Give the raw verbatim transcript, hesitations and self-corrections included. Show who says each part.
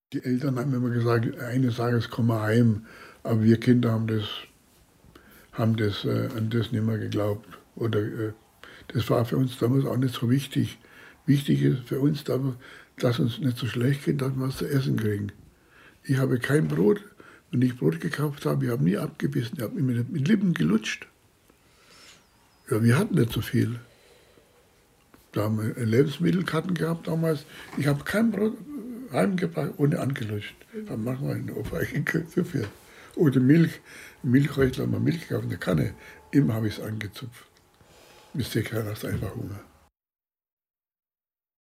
Speaker 1: Die Eltern haben immer gesagt, eines Tages kommen wir heim, aber wir Kinder haben das haben das, äh, an das nicht mehr geglaubt. Oder, äh, das war für uns damals auch nicht so wichtig. Wichtig ist für uns damals, dass uns nicht so schlecht geht, dass wir was zu essen kriegen. Ich habe kein Brot, wenn ich Brot gekauft habe, ich habe nie abgebissen, ich habe immer mit Lippen gelutscht. Ja, wir hatten nicht so viel. Da haben wir Lebensmittelkarten gehabt damals. Ich habe kein Brot heimgebracht, ohne angelutscht. Dann machen wir eine Ohrfeige dafür. Oder Milch, Milchräusler, haben wir Milch gekauft in der Kanne. Immer habe ich es angezupft. Wisst ihr, keiner hat einfach Hunger.